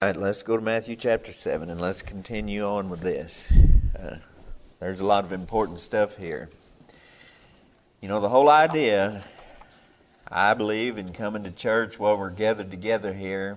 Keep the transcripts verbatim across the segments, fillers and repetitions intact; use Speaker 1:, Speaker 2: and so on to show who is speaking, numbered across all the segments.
Speaker 1: All right, let's go to Matthew chapter seven and let's continue on with this. Uh, there's a lot of important stuff here. You know, the whole idea, I believe, in coming to church while we're gathered together here,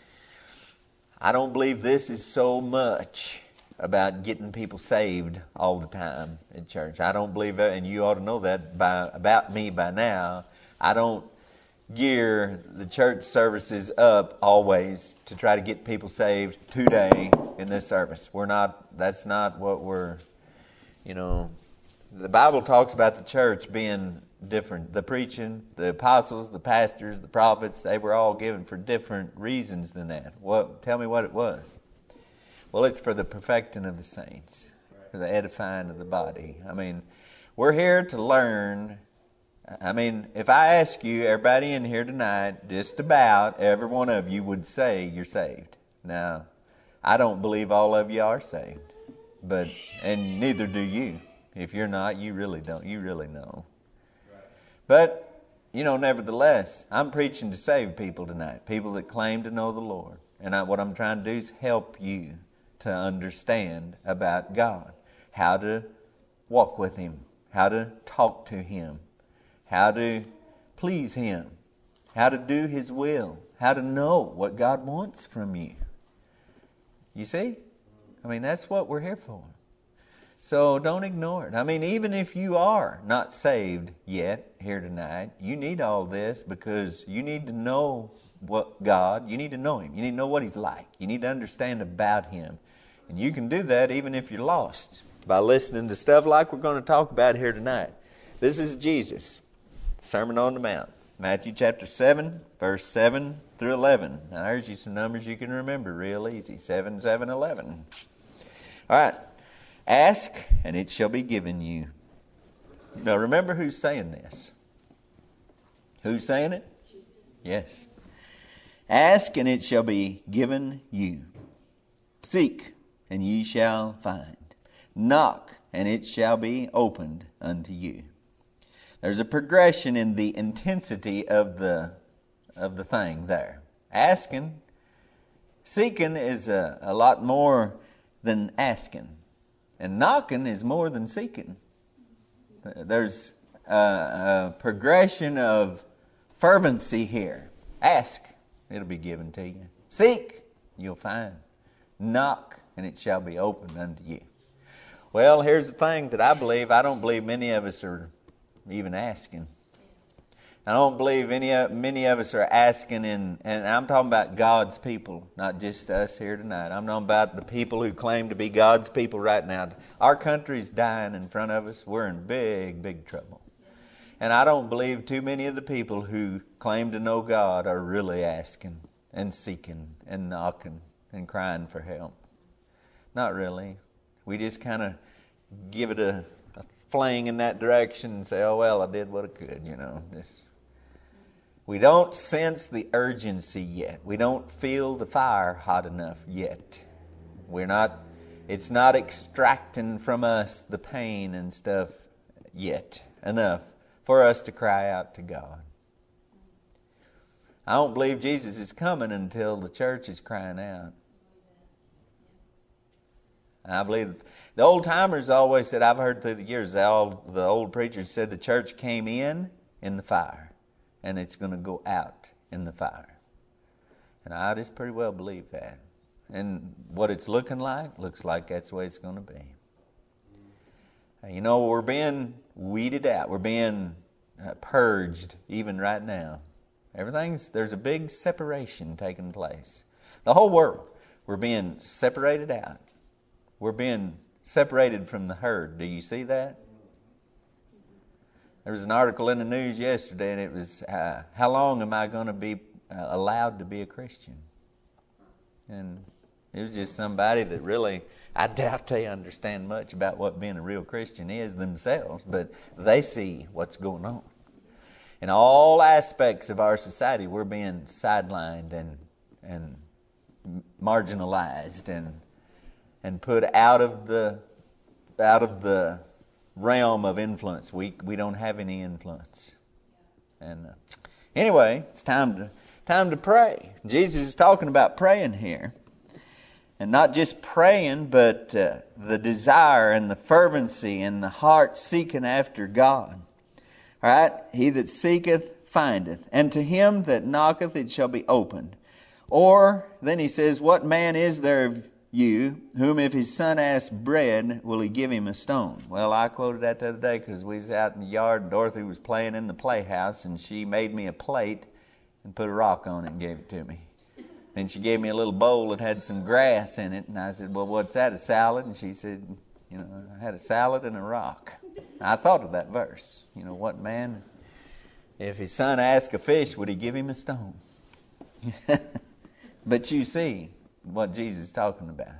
Speaker 1: I don't believe this is so much about getting people saved all the time in church. I don't believe that, and you ought to know that by about me by now. I don't gear the church services up always to try to get people saved today in this service. We're not, that's not what we're, you know, the Bible talks about the church being different. The preaching, the apostles, the pastors, the prophets, they were all given for different reasons than that. What? Tell me what it was. Well, it's for the perfecting of the saints, for the edifying of the body. I mean, we're here to learn. I mean, if I ask you, everybody in here tonight, just about every one of you would say you're saved. Now, I don't believe all of you are saved, but and neither do you. If you're not, you really don't. You really know. But, you know, nevertheless, I'm preaching to save people tonight, people that claim to know the Lord. And I, what I'm trying to do is help you to understand about God, how to walk with Him, how to talk to Him, how to please Him, how to do His will, how to know what God wants from you. You see? I mean, that's what we're here for. So don't ignore it. I mean, even if you are not saved yet here tonight, you need all this because you need to know what God, you need to know Him. You need to know what He's like. You need to understand about Him. And you can do that even if you're lost by listening to stuff like we're going to talk about here tonight. This is Jesus. Sermon on the Mount, Matthew chapter seven, verse seven through eleven. Now there's you some numbers you can remember real easy. seven, seven, eleven. All right. Ask, and it shall be given you. Now remember who's saying this. Who's saying it? Jesus. Yes. Ask, and it shall be given you. Seek, and ye shall find. Knock, and it shall be opened unto you. There's a progression in the intensity of the of the thing there. Asking, seeking is a, a lot more than asking. And knocking is more than seeking. There's a, a progression of fervency here. Ask, it'll be given to you. Seek, you'll find. Knock, and it shall be opened unto you. Well, here's the thing that I believe. I don't believe many of us are even asking. I don't believe any many of us are asking, in, and I'm talking about God's people, not just us here tonight. I'm talking about the people who claim to be God's people right now. Our country's dying in front of us. We're in big, big trouble. And I don't believe too many of the people who claim to know God are really asking and seeking and knocking and crying for help. Not really. We just kind of give it a, a fling in that direction and say, oh, well, I did what I could, you know, just... We don't sense the urgency yet. We don't feel the fire hot enough yet. We're not, it's not extracting from us the pain and stuff yet enough for us to cry out to God. I don't believe Jesus is coming until the church is crying out. I believe the old timers always said, I've heard through the years, all the old preachers said the church came in in the fire. And it's going to go out in the fire. And I just pretty well believe that. And what it's looking like, looks like that's the way it's going to be. You know, we're being weeded out. We're being uh, purged even right now. Everything's, there's a big separation taking place. The whole world, we're being separated out. We're being separated from the herd. Do you see that? There was an article in the news yesterday, and it was, uh, how long am I going to be uh, allowed to be a Christian? And it was just somebody that really, I doubt they understand much about what being a real Christian is themselves, but they see what's going on. In all aspects of our society, we're being sidelined and and marginalized and and put out of the out of the realm of influence. We we don't have any influence. And uh, anyway, it's time to time to pray. Jesus is talking about praying here. And not just praying, but uh, the desire and the fervency and the heart seeking after God. All right? He that seeketh findeth, and to him that knocketh it shall be opened. Or, then he says, what man is there of you, whom if his son asks bread, will he give him a stone? Well, I quoted that the other day because we was out in the yard and Dorothy was playing in the playhouse, and she made me a plate and put a rock on it and gave it to me. Then she gave me a little bowl that had some grass in it, and I said, well, what's that, a salad? And she said, you know, I had a salad and a rock. I thought of that verse. You know, what man, if his son asked a fish, would he give him a stone? But you see what Jesus is talking about.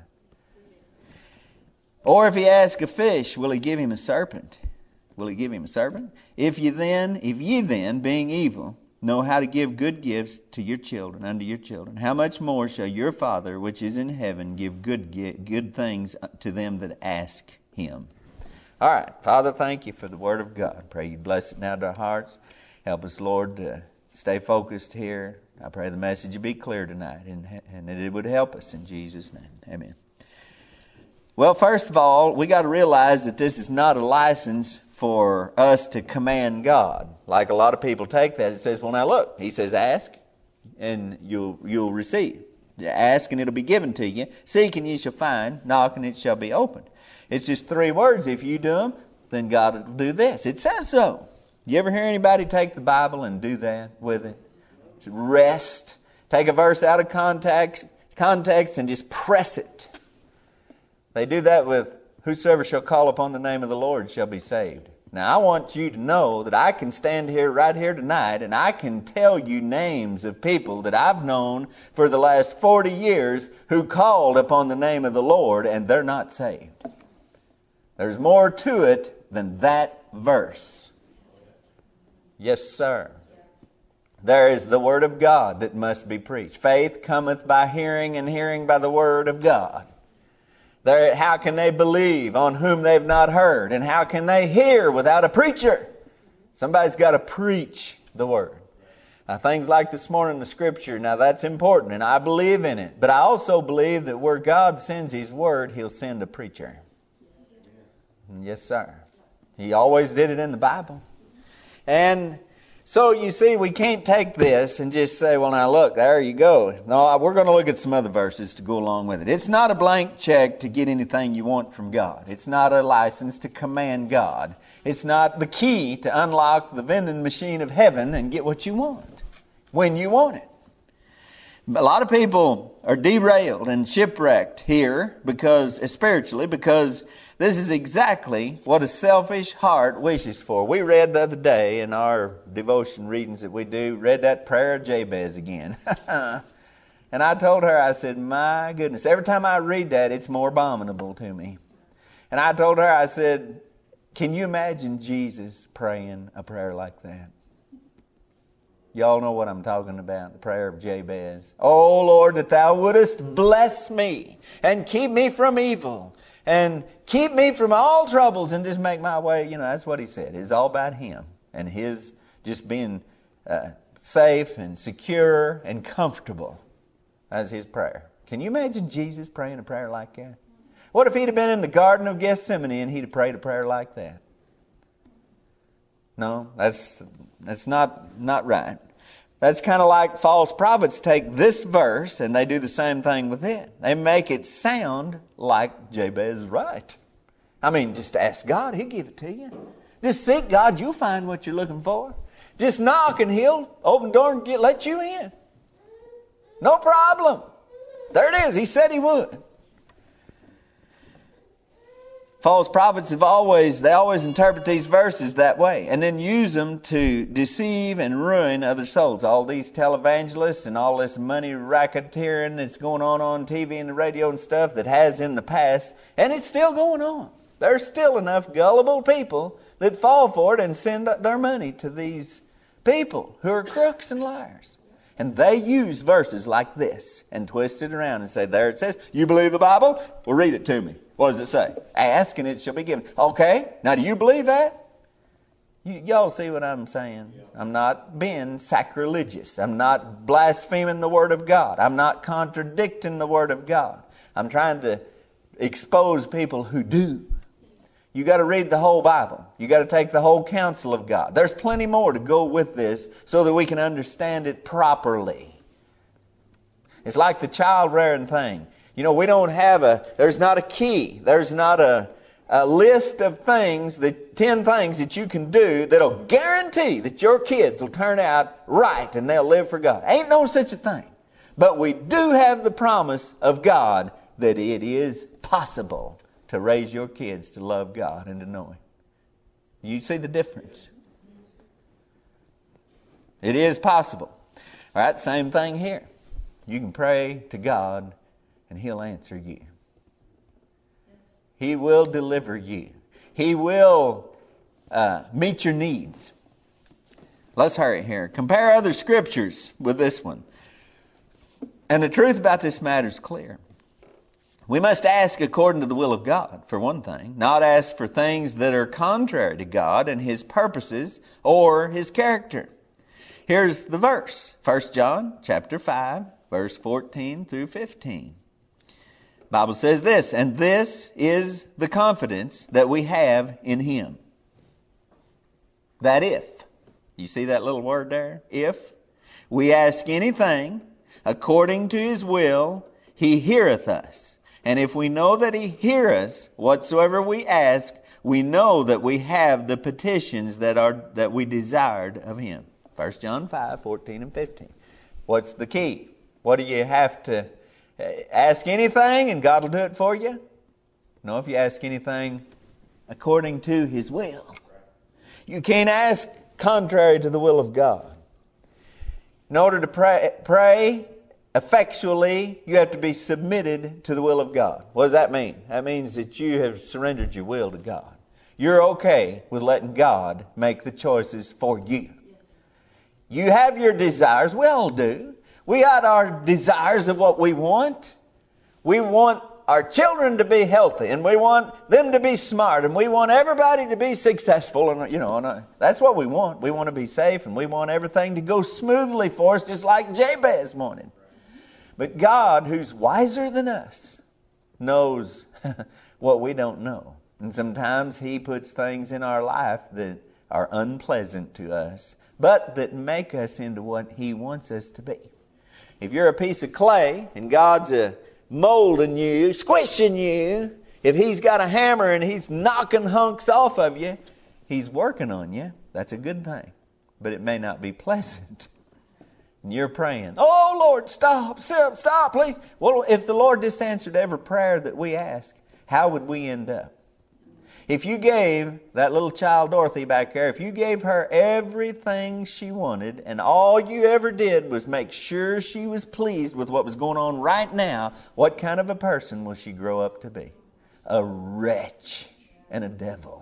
Speaker 1: Or if he asks a fish, will he give him a serpent? Will he give him a serpent? If you then, if ye then, being evil, know how to give good gifts to your children, unto your children, how much more shall your Father which is in heaven give good good things to them that ask him? All right, Father, thank you for the Word of God. I pray you bless it now to our hearts. Help us, Lord, to stay focused here. I pray the message would be clear tonight, and, and that it would help us in Jesus' name. Amen. Well, first of all, we got to realize that this is not a license for us to command God. Like a lot of people take that. It says, well, now look, he says, ask and you'll you'll receive. Ask and it'll be given to you. Seek and ye shall find. Knock and it shall be opened. It's just three words. If you do them, then God will do this. It says so. You ever hear anybody take the Bible and do that with it? Rest. Take a verse out of context, context and just press it. They do that with whosoever shall call upon the name of the Lord shall be saved. Now, I want you to know that I can stand here right here tonight and I can tell you names of people that I've known for the last forty years who called upon the name of the Lord and they're not saved. There's more to it than that verse. Yes, sir. There is the Word of God that must be preached. Faith cometh by hearing, and hearing by the Word of God. There, how can they believe on whom they've not heard? And how can they hear without a preacher? Somebody's got to preach the Word. Now, things like this morning, the Scripture, now that's important, and I believe in it. But I also believe that where God sends His Word, He'll send a preacher. Yes, sir. He always did it in the Bible. And so, you see, we can't take this and just say, well, now look, there you go. No, we're going to look at some other verses to go along with it. It's not a blank check to get anything you want from God. It's not a license to command God. It's not the key to unlock the vending machine of heaven and get what you want when you want it. A lot of people are derailed and shipwrecked here because, spiritually, because this is exactly what a selfish heart wishes for. We read the other day in our devotion readings that we do, read that prayer of Jabez again. And I told her, I said, my goodness, every time I read that, it's more abominable to me. And I told her, I said, can you imagine Jesus praying a prayer like that? Y'all know what I'm talking about, the prayer of Jabez. Oh, Lord, that thou wouldest bless me and keep me from evil. And keep me from all troubles and just make my way. You know, that's what he said. It's all about him and his just being uh, safe and secure and comfortable. That's his prayer. Can you imagine Jesus praying a prayer like that? What if he'd have been in the Garden of Gethsemane and he'd have prayed a prayer like that? No, that's that's not, not right. That's kind of like false prophets take this verse and they do the same thing with it. They make it sound like Jabez is right. I mean, just ask God, He'll give it to you. Just seek God, you'll find what you're looking for. Just knock and He'll open the door and get, let you in. No problem. There it is. He said He would. False prophets have always, they always interpret these verses that way and then use them to deceive and ruin other souls. All these televangelists and all this money racketeering that's going on on T V and the radio and stuff that has in the past, and it's still going on. There's still enough gullible people that fall for it and send their money to these people who are crooks and liars. And they use verses like this and twist it around and say, there it says, you believe the Bible? Well, read it to me. What does it say? Ask and it shall be given. Okay, now do you believe that? You, y'all see what I'm saying? I'm not being sacrilegious. I'm not blaspheming the Word of God. I'm not contradicting the Word of God. I'm trying to expose people who do. You got to read the whole Bible. You got to take the whole counsel of God. There's plenty more to go with this so that we can understand it properly. It's like the child rearing thing. You know, we don't have a, there's not a key. There's not a, a list of things, the ten things that you can do that'll guarantee that your kids will turn out right and they'll live for God. Ain't no such a thing. But we do have the promise of God that it is possible to raise your kids to love God and to know Him. You see the difference? It is possible. All right, same thing here. You can pray to God and He'll answer you. He will deliver you. He will uh, meet your needs. Let's hurry here. Compare other scriptures with this one. And the truth about this matter is clear. We must ask according to the will of God, for one thing. Not ask for things that are contrary to God and His purposes or His character. Here's the verse. First John chapter five, verse fourteen through fifteen. The Bible says this, and this is the confidence that we have in Him. That if, you see that little word there? If we ask anything according to His will, He heareth us. And if we know that He heareth us, whatsoever we ask, we know that we have the petitions that are that we desired of Him. First John five, fourteen and fifteen. What's the key? What do you have to ask anything and God will do it for you? No, if you ask anything according to His will. You can't ask contrary to the will of God. In order to pray, pray effectually, you have to be submitted to the will of God. What does that mean? That means that you have surrendered your will to God. You're okay with letting God make the choices for you. You have your desires. We all do. We got our desires of what we want. We want our children to be healthy, and we want them to be smart, and we want everybody to be successful, and you know, and that's what we want. We want to be safe, and we want everything to go smoothly for us, just like Jabez wanted. But God, who's wiser than us, knows what we don't know. And sometimes He puts things in our life that are unpleasant to us, but that make us into what He wants us to be. If you're a piece of clay and God's a molding you, squishing you, if He's got a hammer and He's knocking hunks off of you, He's working on you. That's a good thing. But it may not be pleasant. And you're praying, oh Lord, stop, stop, stop, please. Well, if the Lord just answered every prayer that we ask, how would we end up? If you gave that little child Dorothy back there, if you gave her everything she wanted and all you ever did was make sure she was pleased with what was going on right now, what kind of a person will she grow up to be? A wretch and a devil.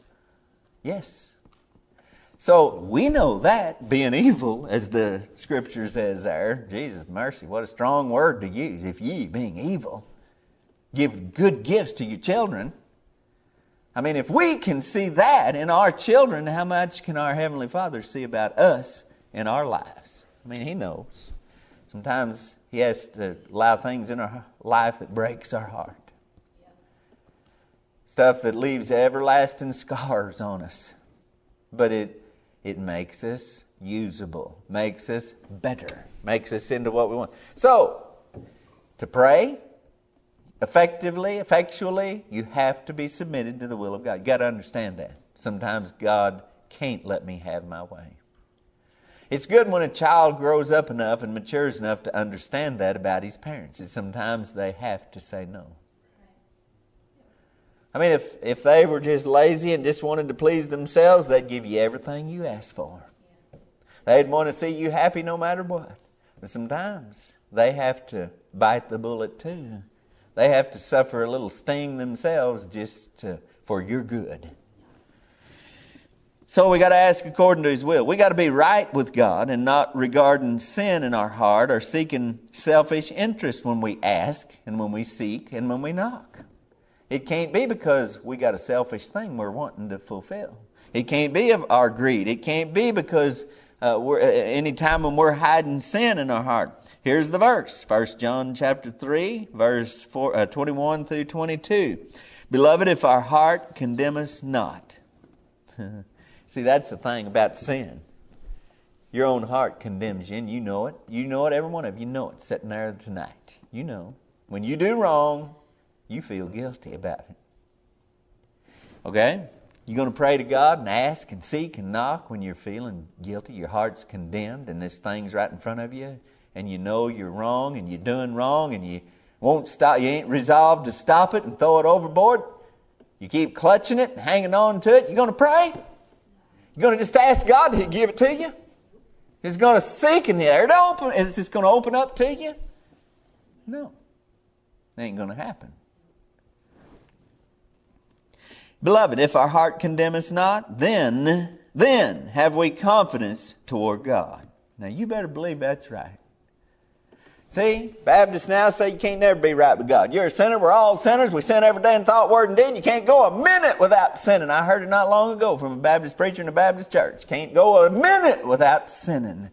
Speaker 1: Yes. So we know that, being evil, as the scripture says there. Jesus, mercy, what a strong word to use. If ye, being evil, give good gifts to your children. I mean, if we can see that in our children, how much can our Heavenly Father see about us in our lives? I mean, He knows. Sometimes He has to allow things in our life that breaks our heart. Stuff that leaves everlasting scars on us. But it it makes us usable, makes us better, makes us into what we want. So, to pray effectively, effectually, you have to be submitted to the will of God. You got to understand that. Sometimes God can't let me have my way. It's good when a child grows up enough and matures enough to understand that about his parents. And sometimes they have to say no. I mean, if, if they were just lazy and just wanted to please themselves, they'd give you everything you asked for. They'd want to see you happy no matter what. But sometimes they have to bite the bullet too. They have to suffer a little sting themselves just to, for your good. So we got to ask according to His will. We got to be right with God and not regarding sin in our heart or seeking selfish interest when we ask and when we seek and when we knock. It can't be because we got a selfish thing we're wanting to fulfill. It can't be of our greed. It can't be because uh, we're, uh, any time when we're hiding sin in our heart. Here's the verse, First John chapter three, verse four, uh, twenty-one through twenty-two. Beloved, if our heart condemn us not. See, that's the thing about sin. Your own heart condemns you, and you know it. You know it, every one of you know it, sitting there tonight. You know. When you do wrong, you feel guilty about it. Okay? You're going to pray to God and ask and seek and knock when you're feeling guilty. Your heart's condemned and this thing's right in front of you. And you know you're wrong and you're doing wrong and you won't stop. You ain't resolved to stop it and throw it overboard. You keep clutching it and hanging on to it. You're going to pray? You're going to just ask God to give it to you? He's going to seek in there to open. Is this going to open up to you? No. It ain't going to happen. Beloved, if our heart condemn us not, then, then have we confidence toward God. Now you better believe that's right. See, Baptists now say you can't never be right with God. You're a sinner. We're all sinners. We sin every day in thought, word, and deed. You can't go a minute without sinning. I heard it not long ago from a Baptist preacher in a Baptist church. Can't go a minute without sinning.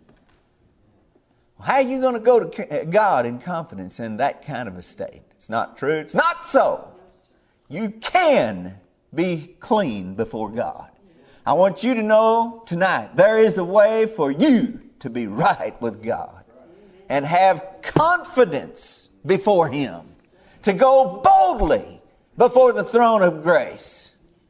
Speaker 1: Well, how are you going to go to God in confidence in that kind of a state? It's not true. It's not so. You can be clean before God. I want you to know tonight there is a way for you to be right with God and have confidence before Him, to go boldly before the throne of grace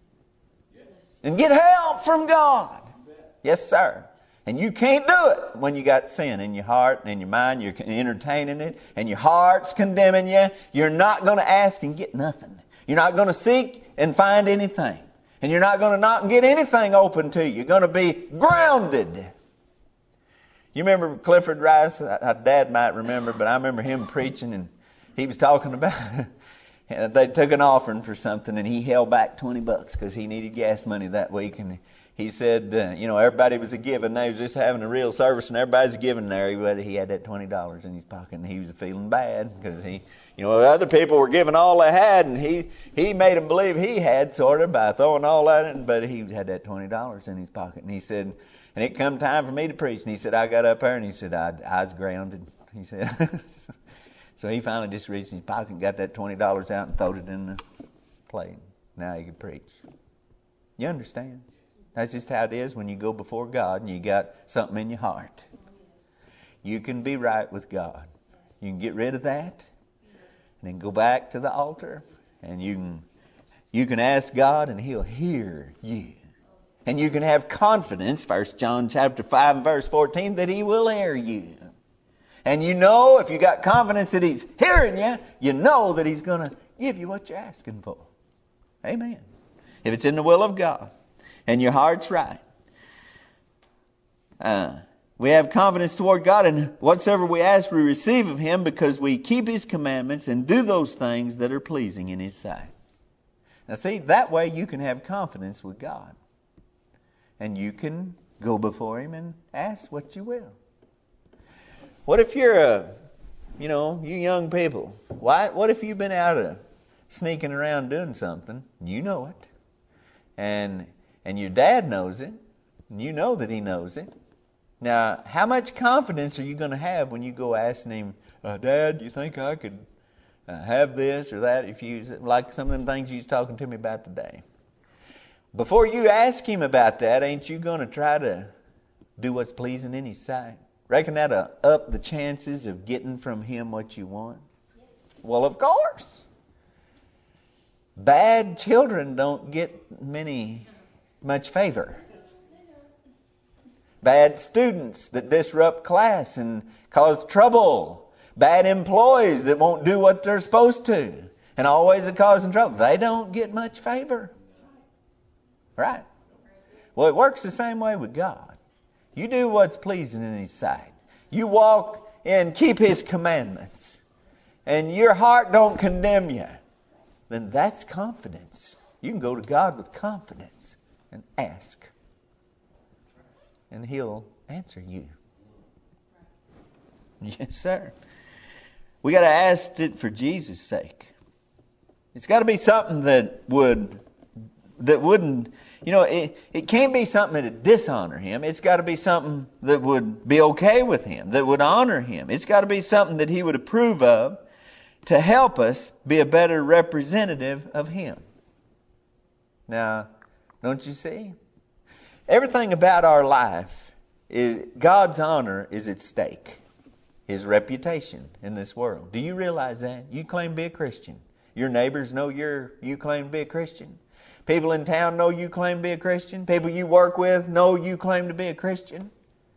Speaker 1: and get help from God. Yes, sir. And you can't do it when you got sin in your heart and in your mind. You're entertaining it and your heart's condemning you. You're not going to ask and get nothing. You're not going to seek and find anything. And you're not going to knock and get anything open to you. You're going to be grounded. You remember Clifford Rice? Dad might remember, but I remember him preaching, and he was talking about they took an offering for something, and he held back twenty bucks because he needed gas money that week. And he said, uh, you know, everybody was a giving. They was just having a real service, and everybody's giving there. He, he had that twenty dollars in his pocket, and he was feeling bad because he, you know, other people were giving all they had, and he he made them believe he had, sort of, by throwing all that in, but he had that twenty dollars in his pocket. And he said, and it come time for me to preach, and he said, I got up there, and he said, I, I was grounded. He said, so he finally just reached in his pocket and got that twenty dollars out and throwed it in the plate. Now he could preach. You understand? That's just how it is when you go before God and you got something in your heart. You can be right with God. You can get rid of that and then go back to the altar, and you can you can ask God and He'll hear you. And you can have confidence, First John chapter five and verse fourteen, that He will hear you. And you know, if you got confidence that He's hearing you, you know that He's going to give you what you're asking for. Amen. If it's in the will of God and your heart's right. Uh, we have confidence toward God, and whatsoever we ask we receive of Him, because we keep His commandments and do those things that are pleasing in His sight. Now see, that way you can have confidence with God. And you can go before Him and ask what you will. What if you're a, you know, you young people, why, what if you've been out of sneaking around doing something, and you know it, and and your dad knows it, and you know that he knows it. Now, how much confidence are you going to have when you go asking him, uh, Dad, do you think I could uh, have this or that? If you, like some of them things you was talking to me about today. Before you ask him about that, ain't you going to try to do what's pleasing in his sight? Reckon that'll up the chances of getting from him what you want? Well, of course. Bad children don't get many much favor. Bad students that disrupt class and cause trouble. Bad employees that won't do what they're supposed to and always are causing trouble. They don't get much favor. Right? Well, it works the same way with God. You do what's pleasing in His sight. You walk and keep His commandments. And your heart don't condemn you. Then that's confidence. You can go to God with confidence and ask. And He'll answer you. Yes, sir. We got to ask it for Jesus' sake. It's got to be something that would, that wouldn't you know, it, it can't be something that would dishonor Him. It's got to be something that would be okay with Him, that would honor Him. It's got to be something that He would approve of to help us be a better representative of Him. Now, don't you see? Everything about our life is God's honor is at stake. His reputation in this world. Do you realize that? You claim to be a Christian. Your neighbors know you're, you claim to be a Christian. People in town know you claim to be a Christian. People you work with know you claim to be a Christian.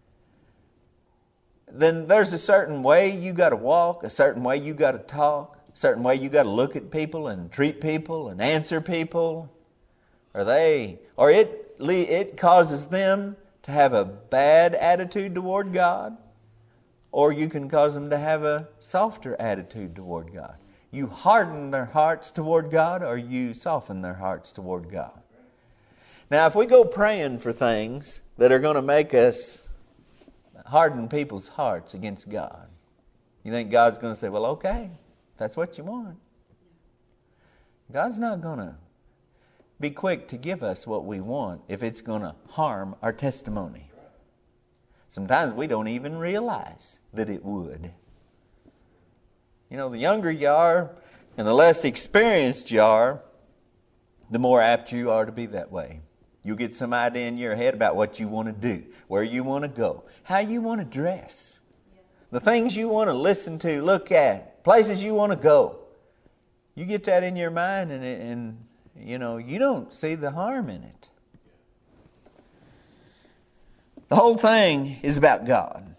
Speaker 1: Then there's a certain way you got to walk, a certain way you got to talk, a certain way you got to look at people and treat people and answer people. Or they, or it it causes them to have a bad attitude toward God, or you can cause them to have a softer attitude toward God. You harden their hearts toward God, or you soften their hearts toward God. Now, if we go praying for things that are going to make us harden people's hearts against God, you think God's going to say, well, okay, if that's what you want. God's not going to be quick to give us what we want if it's going to harm our testimony. Sometimes we don't even realize that it would. You know, the younger you are and the less experienced you are, the more apt you are to be that way. You'll get some idea in your head about what you want to do, where you want to go, how you want to dress, the things you want to listen to, look at, places you want to go. You get that in your mind and, and you know, you don't see the harm in it. The whole thing is about God.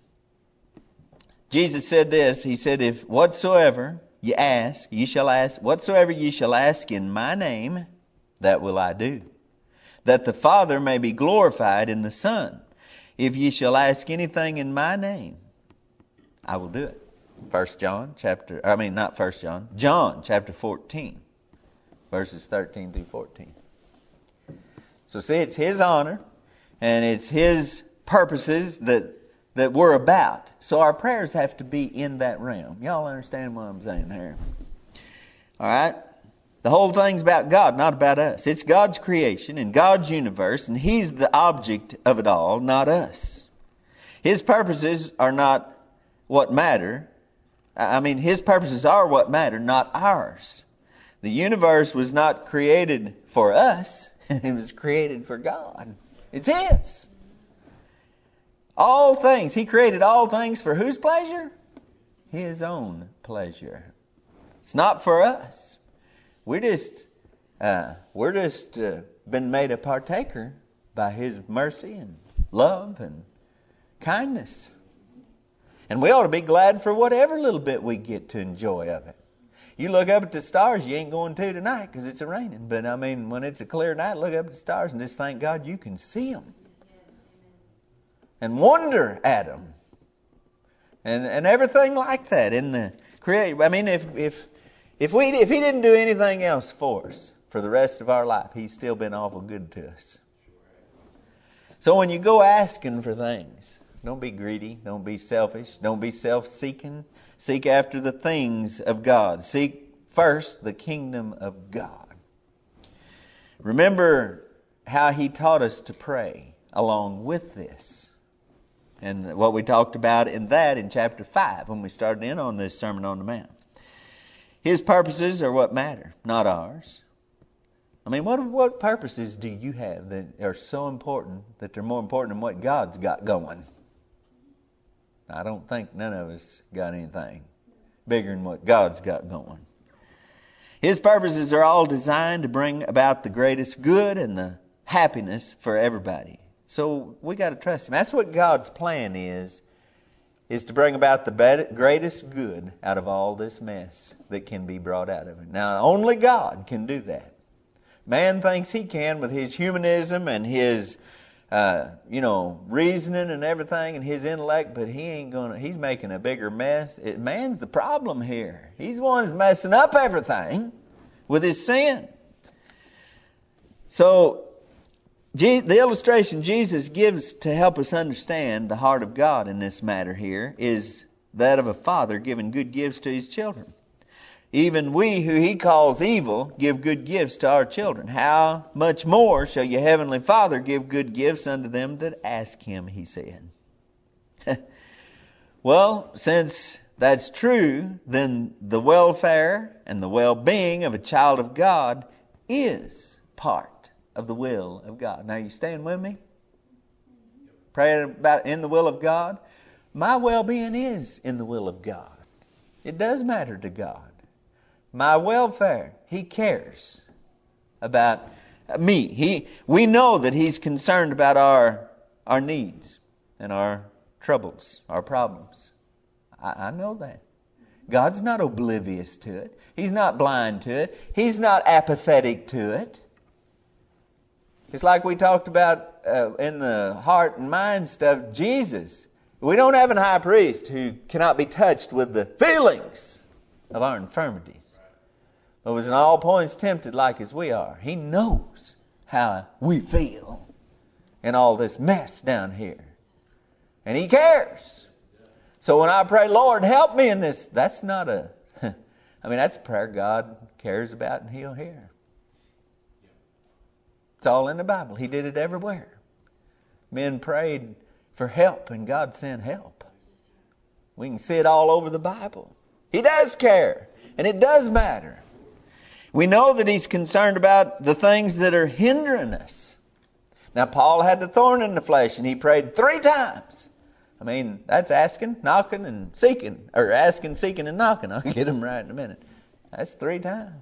Speaker 1: Jesus said this. He said, if whatsoever you ask, ye shall ask, whatsoever ye shall ask in my name, that will I do, that the Father may be glorified in the Son. If ye shall ask anything in my name, I will do it. First John chapter, I mean not First John, John chapter fourteen. Verses thirteen through fourteen. So see, it's His honor and it's His purposes that that we're about. So our prayers have to be in that realm. Y'all understand what I'm saying here? All right? The whole thing's about God, not about us. It's God's creation and God's universe, and He's the object of it all, not us. His purposes are not what matter. I mean, His purposes are what matter, not ours. The universe was not created for us. It was created for God. It's His. All things. He created all things for whose pleasure? His own pleasure. It's not for us. We're just, uh, we're just uh, been made a partaker by His mercy and love and kindness. And we ought to be glad for whatever little bit we get to enjoy of it. You look up at the stars, you ain't going to tonight because it's a-raining. But I mean, when it's a clear night, look up at the stars and just thank God you can see them. And wonder at them. And and everything like that in the create. I mean, if if if we if He didn't do anything else for us for the rest of our life, He's still been awful good to us. So when you go asking for things, don't be greedy, don't be selfish, don't be self-seeking. Seek after the things of God. Seek first the kingdom of God. Remember how He taught us to pray along with this. And what we talked about in that in chapter five when we started in on this Sermon on the Mount. His purposes are what matter, not ours. I mean, what what purposes do you have that are so important that they're more important than what God's got going? I don't think none of us got anything bigger than what God's got going. His purposes are all designed to bring about the greatest good and the happiness for everybody. So we got to trust Him. That's what God's plan is, is to bring about the greatest good out of all this mess that can be brought out of it. Now, only God can do that. Man thinks he can with his humanism and his Uh, you know, reasoning and everything and his intellect, but he ain't gonna, he's making a bigger mess. It, man's the problem here. He's the one who's messing up everything with his sin. So, G- the illustration Jesus gives to help us understand the heart of God in this matter here is that of a father giving good gifts to his children. even we who he calls evil give good gifts to our children, how much more shall your heavenly Father give good gifts unto them that ask him, he said. Well, since that's true, then the welfare and the well-being of a child of God is part of the will of God. Now, you staying with me? Praying about in the will of God? My well-being is in the will of God. It does matter to God. My welfare, he cares about me. He, we know that he's concerned about our, our needs and our troubles, our problems. I, I know that. God's not oblivious to it. He's not blind to it. He's not apathetic to it. It's like we talked about uh, in the heart and mind stuff, Jesus. We don't have an high priest who cannot be touched with the feelings of our infirmities, but was in all points tempted like as we are. He knows how we feel in all this mess down here. And he cares. So when I pray, Lord, help me in this, that's not a, I mean, that's a prayer God cares about and he'll hear. It's all in the Bible. He did it everywhere. Men prayed for help and God sent help. We can see it all over the Bible. He does care and it does matter. We know that he's concerned about the things that are hindering us. Now, Paul had the thorn in the flesh and he prayed three times. I mean, that's asking, knocking, and seeking. Or asking, seeking, and knocking. I'll get them right in a minute. That's three times.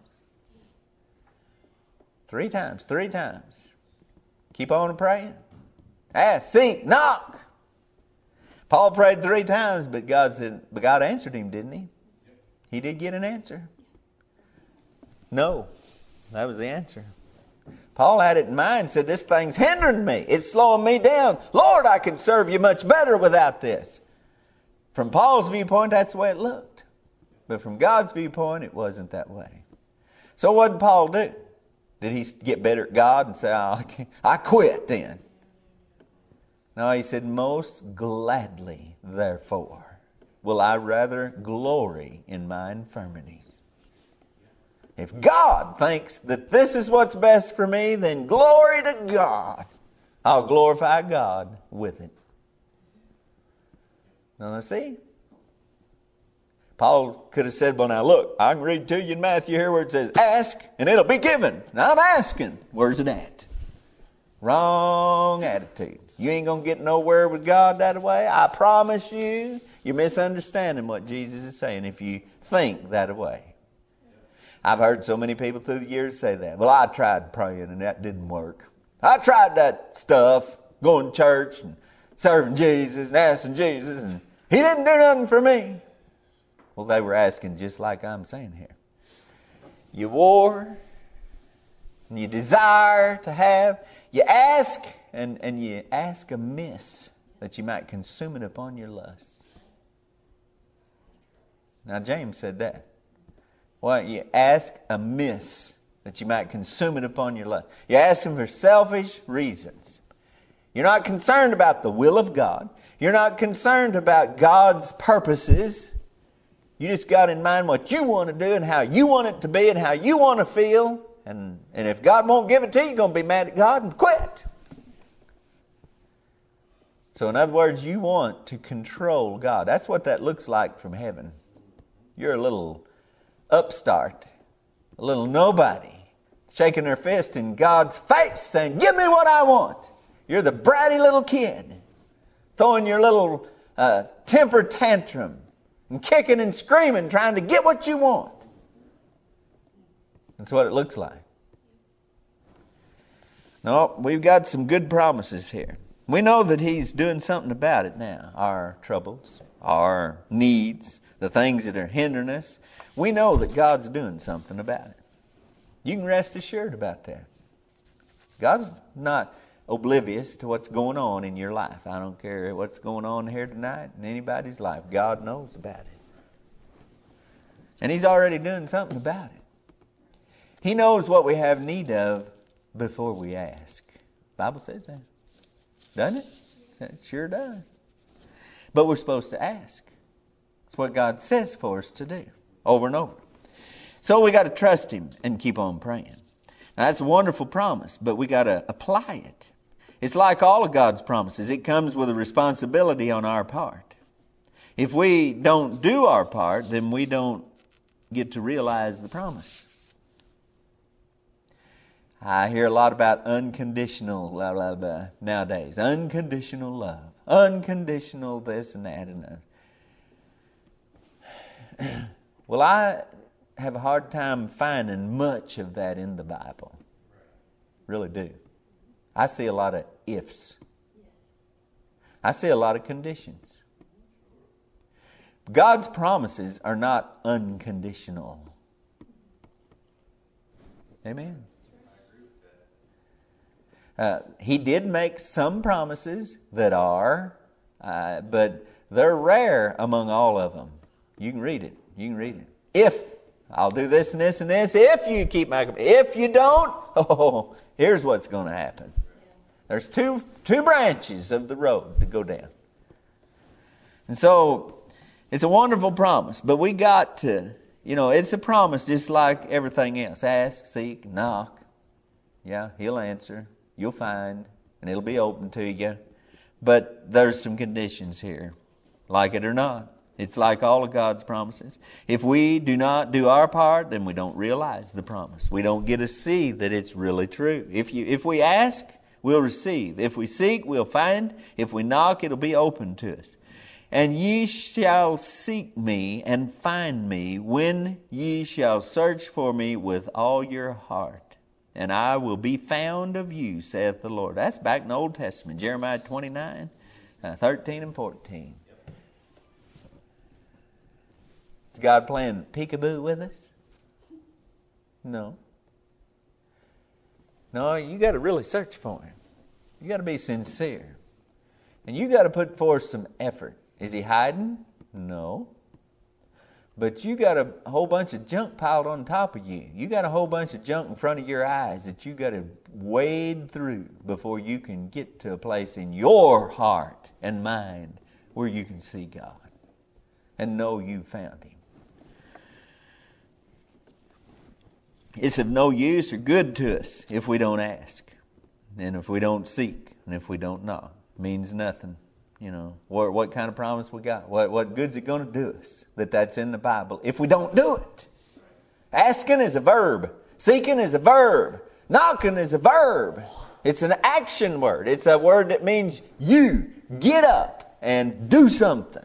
Speaker 1: Three times, three times. Keep on praying. Ask, seek, knock. Paul prayed three times, but God said, but God answered him, didn't he? He did get an answer. No, that was the answer. Paul had it in mind, said, this thing's hindering me. It's slowing me down. Lord, I could serve you much better without this. From Paul's viewpoint, that's the way it looked. But from God's viewpoint, it wasn't that way. So what did Paul do? Did he get better at God and say, oh, I quit then? No, he said, most gladly, therefore, will I rather glory in my infirmities. If God thinks that this is what's best for me, then glory to God. I'll glorify God with it. Now, let's see. Paul could have said, well, now look, I can read to you in Matthew here where it says, ask and it'll be given. Now I'm asking. Where's it at? Wrong attitude. You ain't going to get nowhere with God that way. I promise you, you're misunderstanding what Jesus is saying if you think that way. I've heard so many people through the years say that. Well, I tried praying and that didn't work. I tried that stuff, going to church and serving Jesus and asking Jesus, and he didn't do nothing for me. Well, they were asking just like I'm saying here. You war and you desire to have, you ask and, and you ask amiss that you might consume it upon your lust. Now, James said that. Well, you ask amiss that you might consume it upon your lust. You're asking for selfish reasons. You're not concerned about the will of God. You're not concerned about God's purposes. You just got in mind what you want to do and how you want it to be and how you want to feel. And, and if God won't give it to you, you're going to be mad at God and quit. So in other words, you want to control God. That's what that looks like from heaven. You're a little upstart, a little nobody, shaking their fist in God's face saying, give me what I want. You're the bratty little kid, throwing your little uh, temper tantrum and kicking and screaming, trying to get what you want. That's what it looks like. No, we've got some good promises here. We know that he's doing something about it now. Our troubles, our needs, the things that are hindering us. We know that God's doing something about it. You can rest assured about that. God's not oblivious to what's going on in your life. I don't care what's going on here tonight in anybody's life. God knows about it. And he's already doing something about it. He knows what we have need of before we ask. The Bible says that. Doesn't it? It sure does. But we're supposed to ask. It's what God says for us to do over and over. So we got to trust Him and keep on praying. Now, that's a wonderful promise, but we got to apply it. It's like all of God's promises. It comes with a responsibility on our part. If we don't do our part, then we don't get to realize the promise. I hear a lot about unconditional blah, blah, blah, nowadays. Unconditional love. Unconditional this and that and that. Well, I have a hard time finding much of that in the Bible. Really do. I see a lot of ifs. I see a lot of conditions. God's promises are not unconditional. Amen. Uh, he did make some promises that are, uh, but they're rare among all of them. You can read it. You can read it. If I'll do this and this and this, if you keep my, if you don't, oh, here's what's going to happen. There's two two branches of the road to go down. And so it's a wonderful promise, but we got to, you know, it's a promise just like everything else. Ask, seek, knock. Yeah, He'll answer. You'll find, and it'll be open to you. But there's some conditions here. Like it or not. It's like all of God's promises. If we do not do our part, then we don't realize the promise. We don't get to see that it's really true. If you, if we ask, we'll receive. If we seek, we'll find. If we knock, it'll be open to us. And ye shall seek me and find me when ye shall search for me with all your heart. And I will be found of you, saith the Lord. That's back in the Old Testament, Jeremiah twenty-nine, uh, thirteen and fourteen. Is God playing peekaboo with us? No. No, you got to really search for Him. You got to be sincere. And you got to put forth some effort. Is He hiding? No. But you got a whole bunch of junk piled on top of you. You got a whole bunch of junk in front of your eyes that you got to wade through before you can get to a place in your heart and mind where you can see God and know you found Him. It's of no use or good to us if we don't ask, and if we don't seek, and if we don't knock. It means nothing. You know, what, what kind of promise we got? What, what good's it going to do us that that's in the Bible if we don't do it? Asking is a verb. Seeking is a verb. Knocking is a verb. It's an action word. It's a word that means you get up and do something.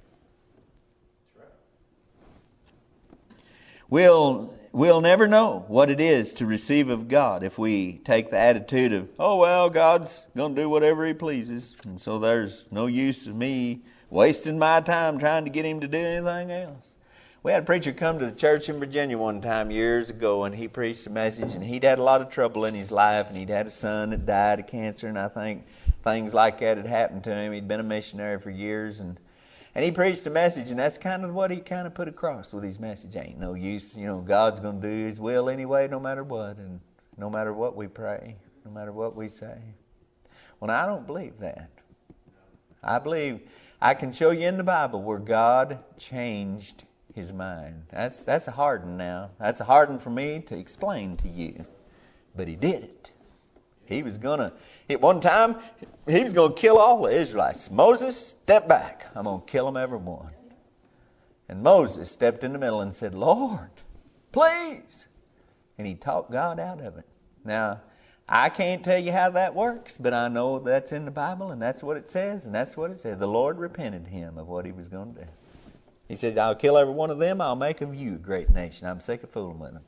Speaker 1: We'll, we'll never know what it is to receive of God if we take the attitude of, oh, well, God's going to do whatever He pleases. And so there's no use of me wasting my time trying to get Him to do anything else. We had a preacher come to the church in Virginia one time years ago, and he preached a message, and he'd had a lot of trouble in his life, and he'd had a son that died of cancer, and I think things like that had happened to him. He'd been a missionary for years, and And he preached a message, and that's kind of what he kind of put across with his message. Ain't no use, you know, God's going to do His will anyway, no matter what, and no matter what we pray, no matter what we say. Well, I don't believe that. I believe I can show you in the Bible where God changed His mind. That's that's a hard one now. That's a hard one for me to explain to you. But He did it. He was going to, at one time, He was going to kill all the Israelites. Moses, step back. I'm going to kill them every one. And Moses stepped in the middle and said, Lord, please. And he talked God out of it. Now, I can't tell you how that works, but I know that's in the Bible, and that's what it says, and that's what it said. The Lord repented him of what he was going to do. He said, I'll kill every one of them. I'll make of you a great nation. I'm sick of fooling with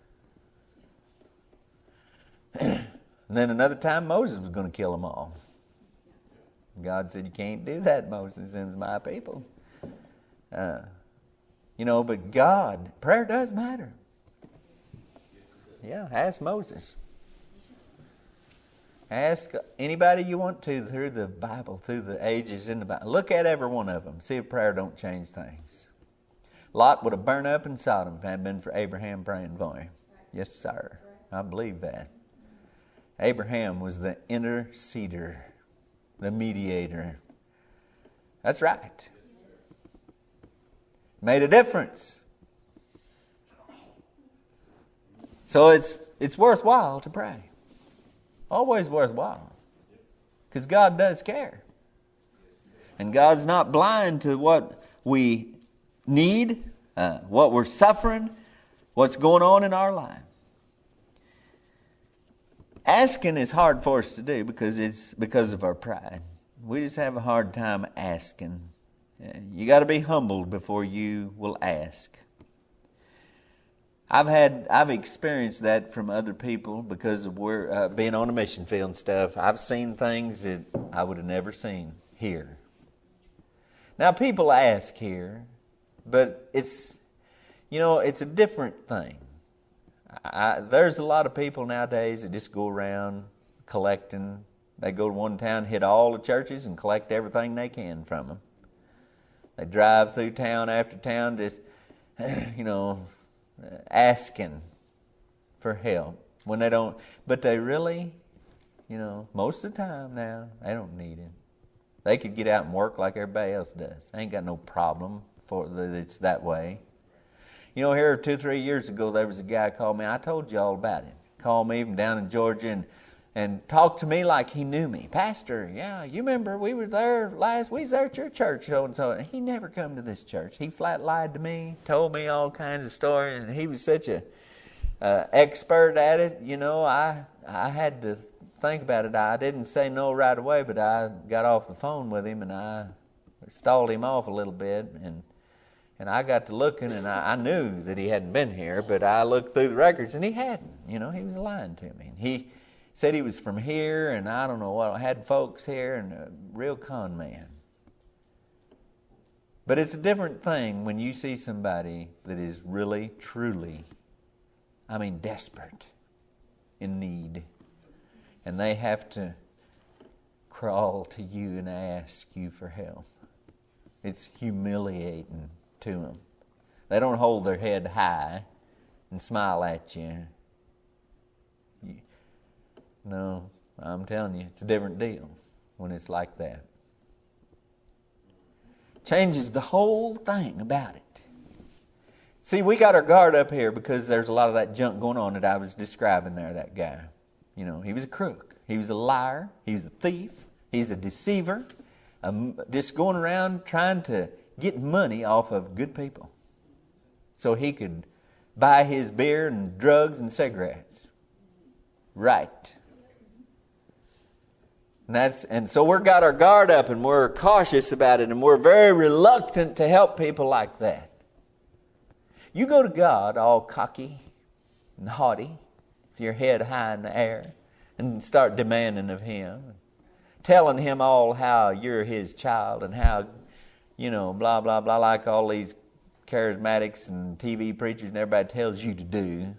Speaker 1: them. And then another time Moses was going to kill them all. God said, you can't do that, Moses, and my people. Uh, you know, but God, prayer does matter. Yeah, ask Moses. Ask anybody you want to through the Bible, through the ages in the Bible. Look at every one of them. See if prayer don't change things. Lot would have burned up in Sodom if it hadn't been for Abraham praying for him. Yes, sir. I believe that. Abraham was the interceder, the mediator. That's right. Made a difference. So it's it's worthwhile to pray. Always worthwhile. Because God does care. And God's not blind to what we need, uh, what we're suffering, what's going on in our life. Asking is hard for us to do because it's because of our pride. We just have a hard time asking. You got to be humbled before you will ask. I've had, I've experienced that from other people because of where uh, being on a mission field and stuff. I've seen things that I would have never seen here. Now people ask here, but it's, you know, it's a different thing. I, there's a lot of people nowadays that just go around collecting. They go to one town, hit all the churches, and collect everything they can from them. They drive through town after town, just, you know, asking for help when they don't. But they really, you know, most of the time now, they don't need it. They could get out and work like everybody else does. They ain't got no problem for that it's that way. You know, here two, three years ago, there was a guy called me. I told you all about it. Called me from down in Georgia and, and talked to me like he knew me. Pastor, yeah, you remember we were there last, we was there at your church, so and so. And he never come to this church. He flat lied to me, told me all kinds of stories, and he was such a uh, expert at it. You know, I I had to think about it. I didn't say no right away, but I got off the phone with him and I stalled him off a little bit, and And I got to looking, and I, I knew that he hadn't been here, but I looked through the records, and he hadn't. You know, he was lying to me. And he said he was from here, and I don't know what, had folks here, and a real con man. But it's a different thing when you see somebody that is really, truly, I mean, desperate, in need. And they have to crawl to you and ask you for help. It's humiliating to them. They don't hold their head high and smile at you. you. No, I'm telling you, it's a different deal when it's like that. Changes the whole thing about it. See, we got our guard up here because there's a lot of that junk going on that I was describing there, that guy. You know, he was a crook. He was a liar. He was a thief. He's a deceiver. Um, just going around trying to get money off of good people so he could buy his beer and drugs and cigarettes. Right. And that's and so we've got our guard up and we're cautious about it and we're very reluctant to help people like that. You go to God all cocky and haughty with your head high in the air and start demanding of Him, telling Him all how you're His child and how, you know, blah, blah, blah, like all these charismatics and T V preachers and everybody tells you to do.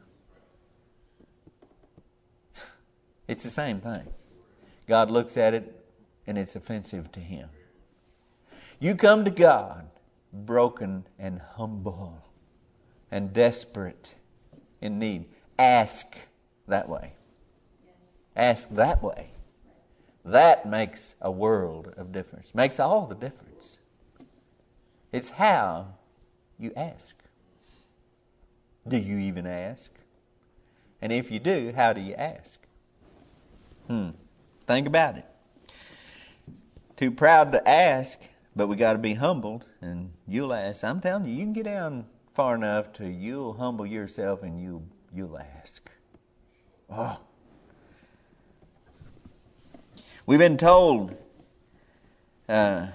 Speaker 1: It's the same thing. God looks at it and it's offensive to Him. You come to God broken and humble and desperate in need. Ask that way. Ask that way. That makes a world of difference. Makes all the difference. It's how you ask. Do you even ask? And if you do, how do you ask? Hmm. Think about it. Too proud to ask, but we got to be humbled, and you'll ask. I'm telling you, you can get down far enough to you'll humble yourself and you you'll ask. Oh. We've been told, uh,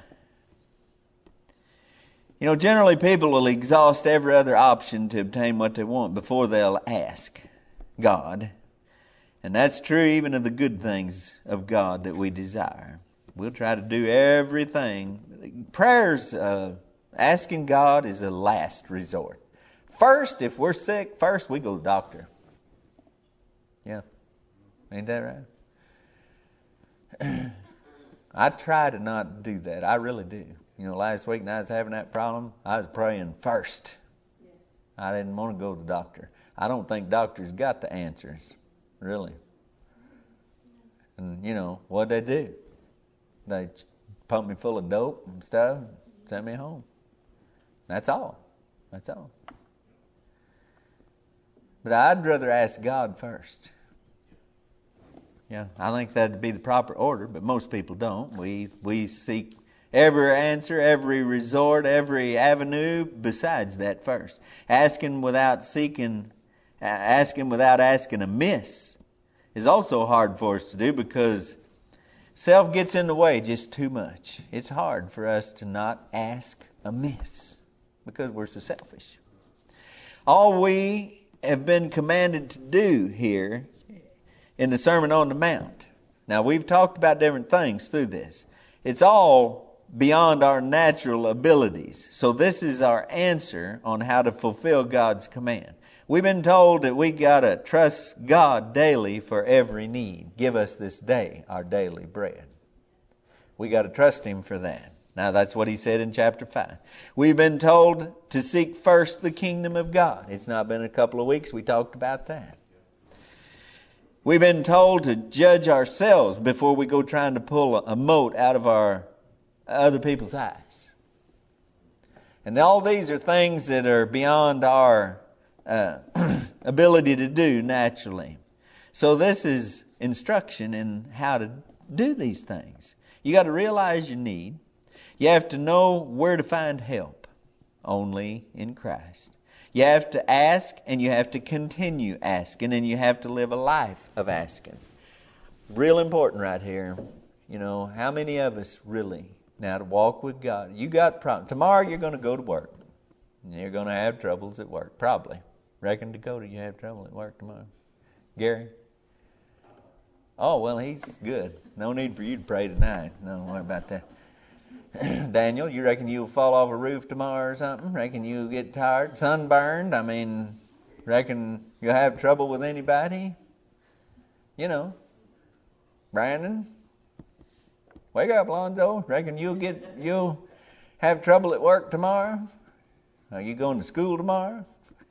Speaker 1: you know, generally people will exhaust every other option to obtain what they want before they'll ask God. And that's true even of the good things of God that we desire. We'll try to do everything. Prayers, uh, asking God is a last resort. First, if we're sick, first we go to the doctor. Yeah. Ain't that right? I try to not do that. I really do. You know, last week when I was having that problem, I was praying first. Yes. I didn't want to go to the doctor. I don't think doctors got the answers, really. And, you know, what'd they do? They pumped me full of dope and stuff and sent me home. That's all. That's all. But I'd rather ask God first. Yeah, I think that'd be the proper order, but most people don't. We we seek every answer, every resort, every avenue besides that first. Asking without seeking, asking without asking amiss is also hard for us to do because self gets in the way just too much. It's hard for us to not ask amiss because we're so selfish. All we have been commanded to do here in the Sermon on the Mount. Now, we've talked about different things through this. It's all beyond our natural abilities. So this is our answer on how to fulfill God's command. We've been told that we got to trust God daily for every need. Give us this day our daily bread. We got to trust Him for that. Now, that's what He said in chapter five. We've been told to seek first the kingdom of God. It's not been a couple of weeks we talked about that. We've been told to judge ourselves before we go trying to pull a mote out of our other people's eyes. And all these are things that are beyond our uh, ability to do naturally. So this is instruction in how to do these things. You got to realize your need. You have to know where to find help. Only in Christ. You have to ask and you have to continue asking, and you have to live a life of asking. Real important right here. You know, how many of us really, now to walk with God, you got problems. Tomorrow you're going to go to work. And you're going to have troubles at work, probably. Reckon, Dakota, you have trouble at work tomorrow? Gary? Oh, well, he's good. No need for you to pray tonight. No, don't worry about that. Daniel, you reckon you'll fall off a roof tomorrow or something? Reckon you'll get tired, sunburned? I mean, reckon you'll have trouble with anybody? You know, Brandon, wake up, Lonzo. Reckon you'll get you'll have trouble at work tomorrow? Are you going to school tomorrow?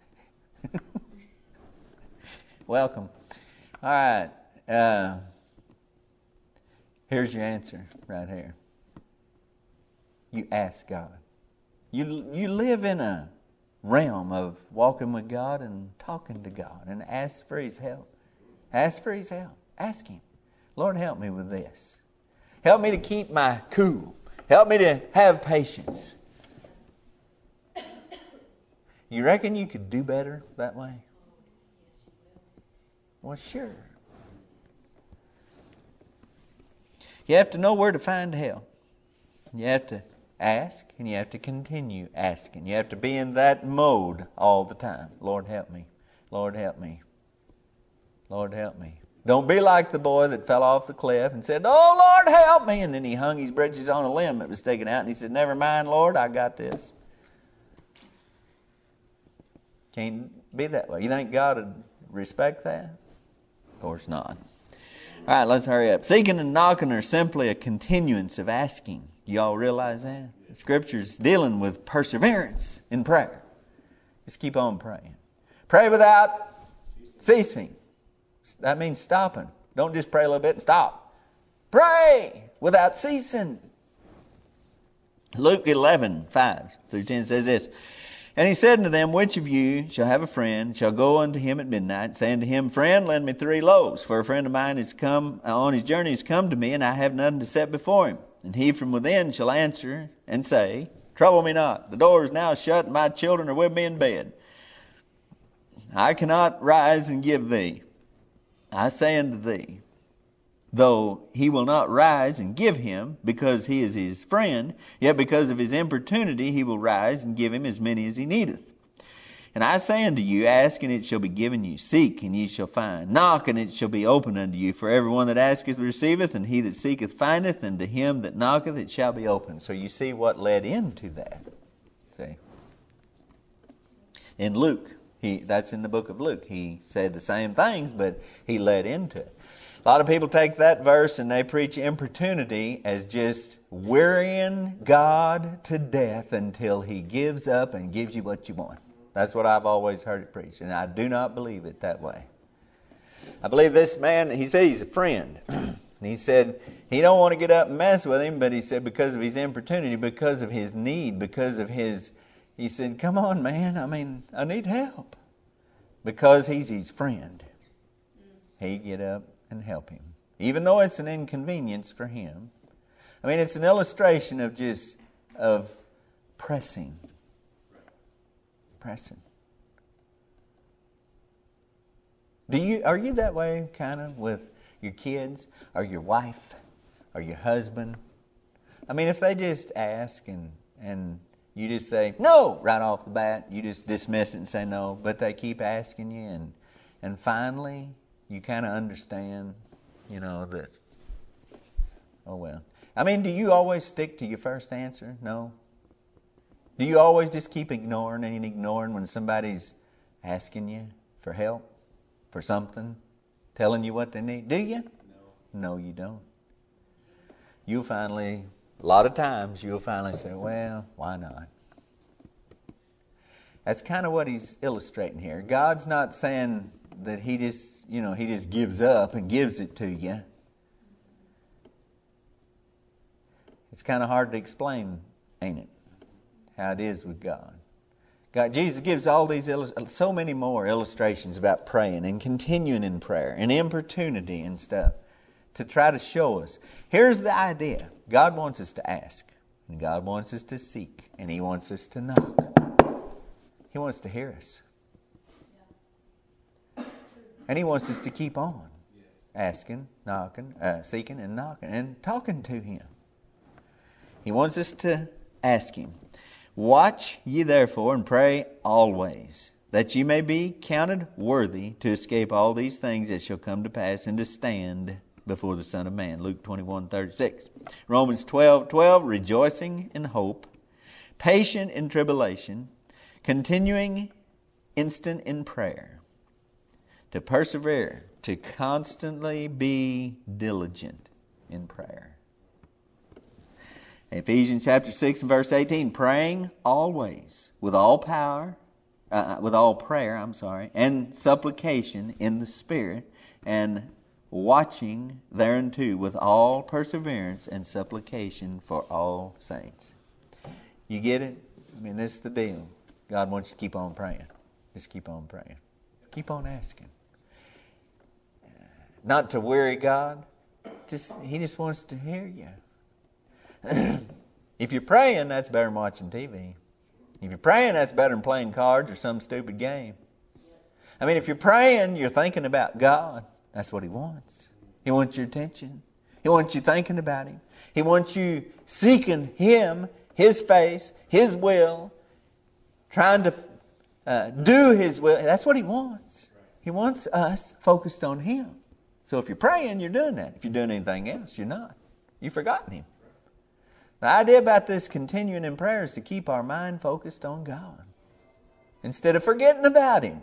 Speaker 1: Welcome. All right. Uh, here's your answer right here. You ask God. You you live in a realm of walking with God and talking to God and ask for His help. Ask for His help. Ask Him. Lord, help me with this. Help me to keep my cool. Help me to have patience. You reckon you could do better that way? Well, sure. You have to know where to find help. You have to ask, and you have to continue asking. You have to be in that mode all the time. Lord, help me. Lord, help me. Lord, help me. Don't be like the boy that fell off the cliff and said, oh, Lord, help me. And then he hung his britches on a limb that was sticking out, and he said, never mind, Lord, I got this. Can't be that way. You think God would respect that? Of course not. All right, let's hurry up. Seeking and knocking are simply a continuance of asking. You all realize that? The Scripture's dealing with perseverance in prayer. Just keep on praying. Pray without ceasing. That means stopping. Don't just pray a little bit and stop. Pray without ceasing. Luke eleven, five through ten says this. And he said unto them, which of you shall have a friend, shall go unto him at midnight, say unto him, friend, lend me three loaves, for a friend of mine is come on his journey is come to me, and I have nothing to set before him. And he from within shall answer and say, trouble me not, the door is now shut, and my children are with me in bed. I cannot rise and give thee. I say unto thee, though he will not rise and give him, because he is his friend, yet because of his importunity he will rise and give him as many as he needeth. And I say unto you, ask, and it shall be given you. Seek, and ye shall find. Knock, and it shall be opened unto you. For everyone that asketh receiveth, and he that seeketh findeth, and to him that knocketh it shall be opened. So you see what led into that. See? In Luke, he that's in the book of Luke. He said the same things, but he led into it. A lot of people take that verse and they preach importunity as just wearying God to death until He gives up and gives you what you want. That's what I've always heard it preached, and I do not believe it that way. I believe this man, he said he's a friend. And he said he don't want to get up and mess with him, but he said because of his importunity, because of his need, because of his, he said, come on, man, I mean, I need help. because he's his friend, he get up and help him. Even though it's an inconvenience for him. I mean, it's an illustration of just, of pressing. Pressing. Do you, are you that way kind of with your kids or your wife or your husband? I mean, if they just ask and, and you just say, no, right off the bat, you just dismiss it and say no, but they keep asking you and, and finally you kind of understand, you know, that, oh well. I mean, do you always stick to your first answer? No. Do you always just keep ignoring and ignoring when somebody's asking you for help, for something, telling you what they need? Do you? No. No, you don't. You'll finally, a lot of times, you'll finally say, well, why not? That's kind of what he's illustrating here. God's not saying that he just, you know, he just gives up and gives it to you. It's kind of hard to explain, ain't it? How it is with God. God, Jesus gives all these, so many more illustrations about praying and continuing in prayer and importunity and stuff to try to show us. Here's the idea. God wants us to ask, and God wants us to seek, and He wants us to knock. He wants to hear us. And He wants us to keep on asking, knocking, uh, seeking and knocking and talking to Him. He wants us to ask Him. Watch ye therefore and pray always, that ye may be counted worthy to escape all these things that shall come to pass and to stand before the Son of Man. Luke twenty-one thirty-six. Romans twelve twelve. Rejoicing in hope, patient in tribulation, continuing instant in prayer, to persevere, to constantly be diligent in prayer. Ephesians chapter six and verse eighteen, praying always with all power, uh, with all prayer, I'm sorry, and supplication in the Spirit, and watching thereunto with all perseverance and supplication for all saints. You get it? I mean, this is the deal. God wants you to keep on praying. Just keep on praying. Keep on asking. Not to weary God. Just He just wants to hear you. If you're praying, that's better than watching T V. If you're praying, that's better than playing cards or some stupid game. I mean, if you're praying, you're thinking about God. That's what He wants. He wants your attention. He wants you thinking about Him. He wants you seeking Him, His face, His will, trying to uh, do His will. That's what He wants. He wants us focused on Him. So if you're praying, you're doing that. If you're doing anything else, you're not. You've forgotten Him. The idea about this continuing in prayer is to keep our mind focused on God instead of forgetting about Him.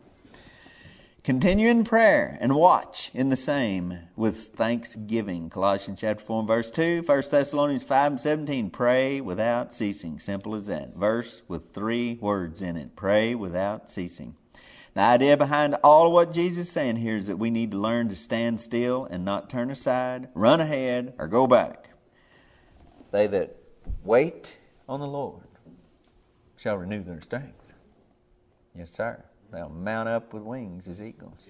Speaker 1: Continue in prayer and watch in the same with thanksgiving. Colossians chapter four and verse two. First Thessalonians five and seventeen. Pray without ceasing. Simple as that. Verse with three words in it. Pray without ceasing. The idea behind all of what Jesus is saying here is that we need to learn to stand still and not turn aside, run ahead, or go back. They that wait on the Lord shall renew their strength. Yes, sir. They'll mount up with wings as eagles.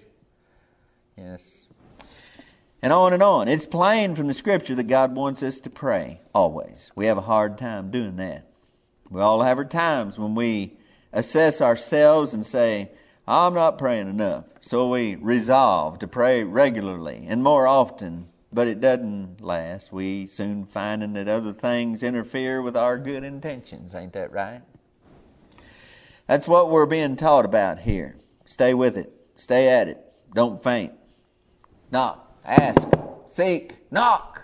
Speaker 1: Yes. And on and on. It's plain from the Scripture that God wants us to pray always. We have a hard time doing that. We all have our times when we assess ourselves and say, I'm not praying enough. So we resolve to pray regularly and more often. But it doesn't last. We soon finding that other things interfere with our good intentions. Ain't that right? That's what we're being taught about here. Stay with it. Stay at it. Don't faint. Knock. Ask. Seek. Knock.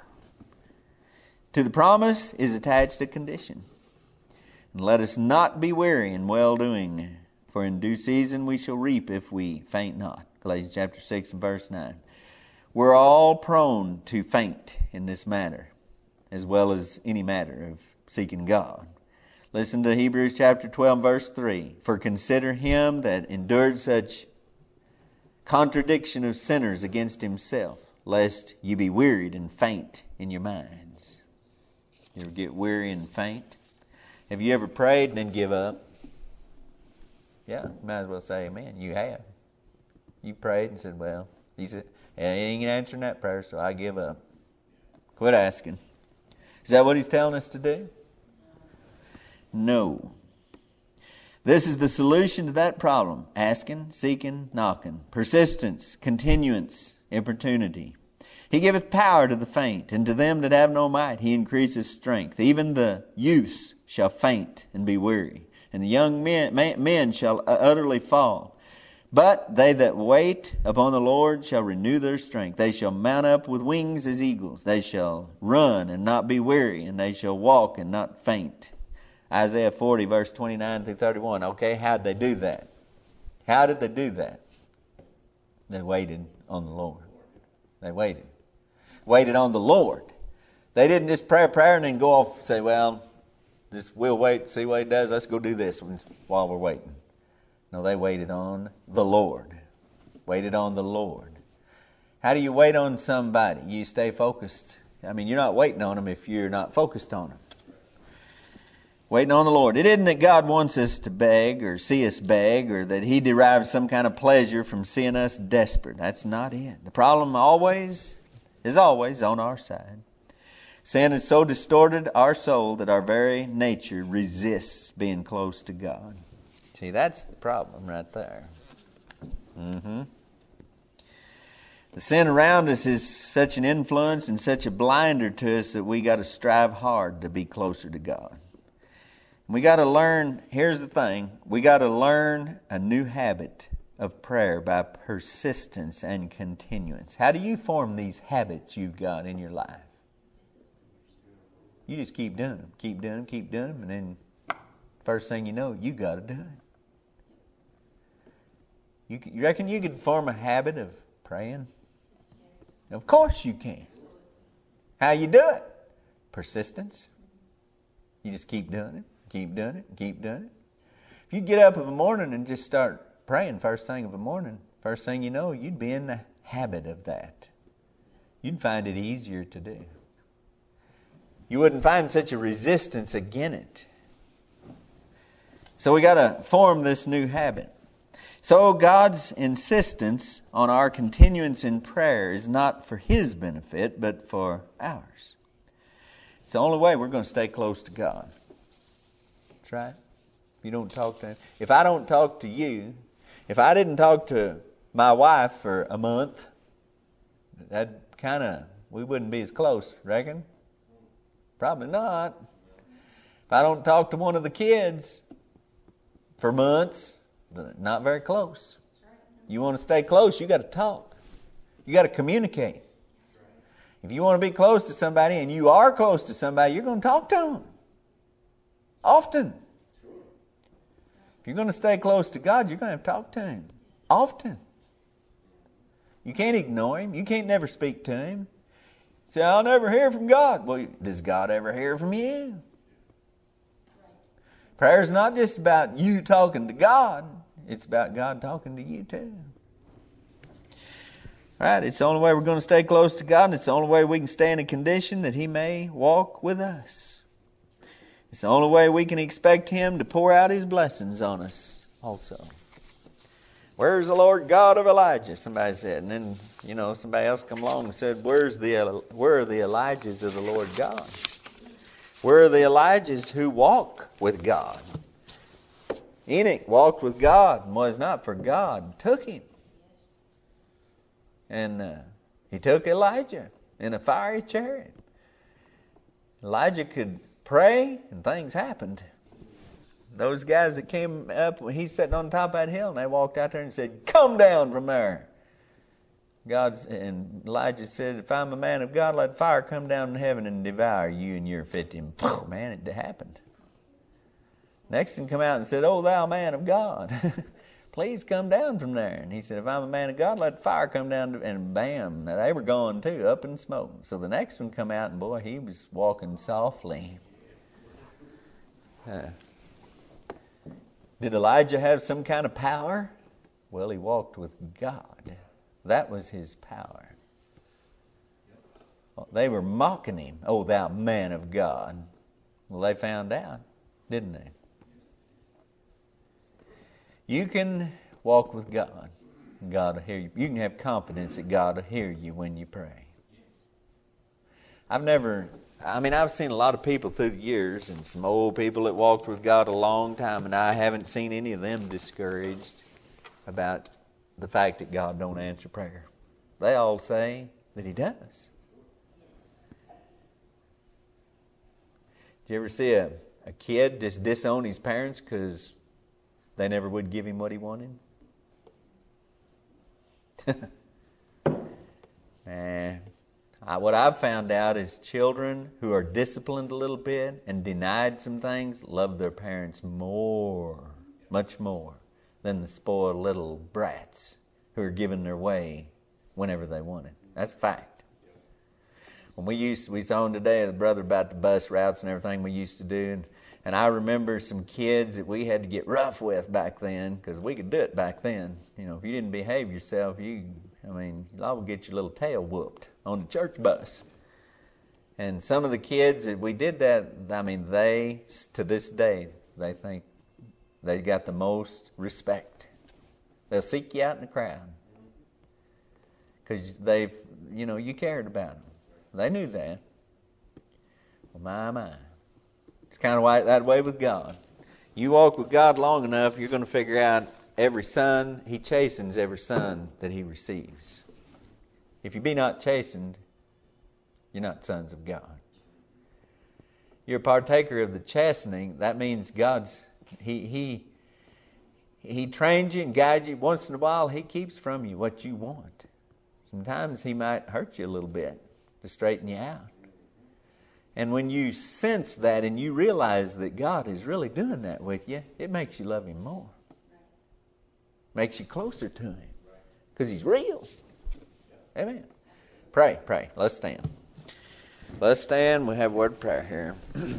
Speaker 1: To the promise is attached a condition. And let us not be weary in well-doing, for in due season we shall reap if we faint not. Galatians chapter six and verse nine. We're all prone to faint in this matter, as well as any matter of seeking God. Listen to Hebrews chapter twelve, verse three. For consider him that endured such contradiction of sinners against himself, lest you be wearied and faint in your minds. You ever get weary and faint? Have you ever prayed and then give up? Yeah, you might as well say amen. You have. You prayed and said, well, he said, he ain't answering that prayer, so I give up. Quit asking. Is that what he's telling us to do? No. This is the solution to that problem. Asking, seeking, knocking. Persistence, continuance, importunity. He giveth power to the faint, and to them that have no might he increases strength. Even the youths shall faint and be weary, and the young men, men shall utterly fall. But they that wait upon the Lord shall renew their strength. They shall mount up with wings as eagles. They shall run and not be weary, and they shall walk and not faint. Isaiah forty, verse twenty-nine through thirty-one. Okay, how did they do that? How did they do that? They waited on the Lord. They waited. Waited on the Lord. They didn't just pray a prayer and then go off and say, well, just we'll wait, see what he does. Let's go do this while we're waiting. No, they waited on the Lord. Waited on the Lord. How do you wait on somebody? You stay focused. I mean, you're not waiting on them if you're not focused on them. Waiting on the Lord. It isn't that God wants us to beg or see us beg or that he derives some kind of pleasure from seeing us desperate. That's not it. The problem always is always on our side. Sin has so distorted our soul that our very nature resists being close to God. See, that's the problem right there. Mm-hmm. The sin around us is such an influence and such a blinder to us that we got to strive hard to be closer to God. We got to learn, here's the thing, we got to learn a new habit of prayer by persistence and continuance. How do you form these habits you've got in your life? You just keep doing them, keep doing them, keep doing them, and then first thing you know, you got to do it. You, you reckon you could form a habit of praying? Of course you can. How you do it? Persistence. You just keep doing it, keep doing it, keep doing it. If you get up in the morning and just start praying first thing of the morning, first thing you know, you'd be in the habit of that. You'd find it easier to do. You wouldn't find such a resistance against it. So we got to form this new habit. So God's insistence on our continuance in prayer is not for his benefit, but for ours. It's the only way we're going to stay close to God. That's right. If you don't talk to him. If I don't talk to you, if I didn't talk to my wife for a month, that kind of, we wouldn't be as close, reckon? Probably not. If I don't talk to one of the kids for months, not very close. You want to stay close, you got to talk. You got to communicate. If you want to be close to somebody and you are close to somebody, you're going to talk to them. Often. If you're going to stay close to God, you're going to have to talk to him. Often. You can't ignore him. You can't never speak to him. Say, I'll never hear from God. Well, does God ever hear from you? Prayer is not just about you talking to God. It's about God talking to you too. Right? It's the only way we're going to stay close to God, and it's the only way we can stay in a condition that he may walk with us. It's the only way we can expect him to pour out his blessings on us also. Where's the Lord God of Elijah? Somebody said. And then, you know, somebody else come along and said, Where's the where are the Elijahs of the Lord God? Where are the Elijahs who walk with God? Enoch walked with God and was not, for God took him. And uh, he took Elijah in a fiery chariot. Elijah could pray and things happened. Those guys that came up, when he's sitting on top of that hill, and they walked out there and said, come down from there. God's, and Elijah said, if I'm a man of God, let fire come down from heaven and devour you and your fifty. And man, it happened. Next one come out and said, oh, thou man of God, please come down from there. And he said, if I'm a man of God, let fire come down. And bam, now they were gone too, up in smoke. So the next one come out, and boy, he was walking softly. Uh, Did Elijah have some kind of power? Well, he walked with God. That was his power. Well, they were mocking him. Oh, thou man of God. Well, they found out, didn't they? You can walk with God. God will hear you. You can have confidence that God will hear you when you pray. I've never, I mean, I've seen a lot of people through the years, and some old people that walked with God a long time, and I haven't seen any of them discouraged about the fact that God don't answer prayer. They all say that He does. Did you ever see a, a kid just disown his parents because they never would give him what he wanted? Man, I, what I've found out is children who are disciplined a little bit and denied some things love their parents more, much more, than the spoiled little brats who are given their way whenever they want it. That's a fact. When we used, we saw today the brother about the bus routes and everything we used to do, and, and I remember some kids that we had to get rough with back then, because we could do it back then. You know, if you didn't behave yourself, you, I mean, you'll all get your little tail whooped on the church bus. And some of the kids that we did that, I mean, they, to this day, they think they got the most respect. They'll seek you out in the crowd because they've, you know, you cared about them. They knew that. Well, my, my. It's kind of like that way with God. You walk with God long enough, you're going to figure out every son, He chastens every son that He receives. If you be not chastened, you're not sons of God. You're a partaker of the chastening. That means God's, He He He trains you and guides you. Once in a while, He keeps from you what you want. Sometimes He might hurt you a little bit to straighten you out. And when you sense that and you realize that God is really doing that with you, it makes you love Him more. Makes you closer to Him. Because He's real. Amen. Pray, pray. Let's stand. Let's stand. We have a word of prayer here.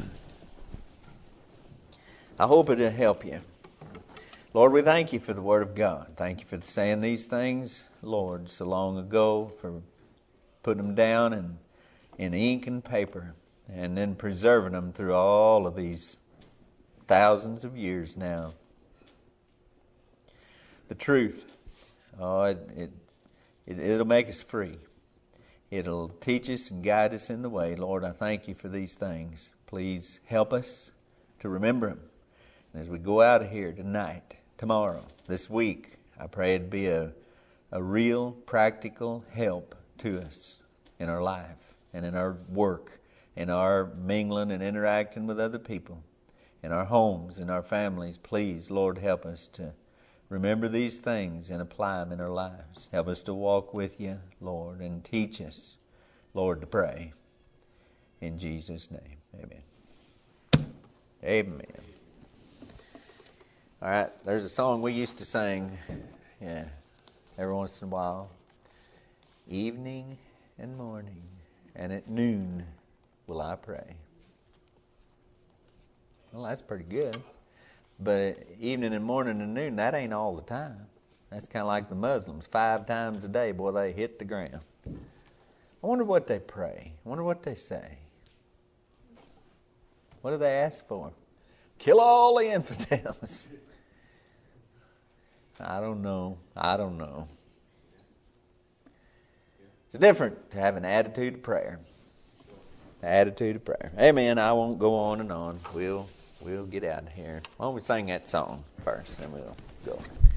Speaker 1: I hope it'll help you. Lord, we thank You for the Word of God. Thank You for saying these things, Lord, so long ago, for putting them down in, in ink and paper, and then preserving them through all of these thousands of years now. The truth, oh, it, it, it, it'll make us free. It'll teach us and guide us in the way. Lord, I thank You for these things. Please help us to remember them. And as we go out of here tonight, tomorrow, this week, I pray it'd be a, a real practical help to us in our life and in our work, in our mingling and interacting with other people, in our homes, in our families. Please, Lord, help us to remember these things and apply them in our lives. Help us to walk with You, Lord, and teach us, Lord, to pray. In Jesus' name, amen. Amen. All right, there's a song we used to sing, yeah, every once in a while. Evening and morning, and at noon will I pray. Well, that's pretty good. But evening and morning and noon, that ain't all the time. That's kind of like the Muslims. Five times a day, boy, they hit the ground. I wonder what they pray. I wonder what they say. What do they ask for? Kill all the infidels. I don't know. I don't know. It's different to have an attitude of prayer. An attitude of prayer. Amen. I won't go on and on. We'll we'll get out of here. Why don't we sing that song first, then we'll go.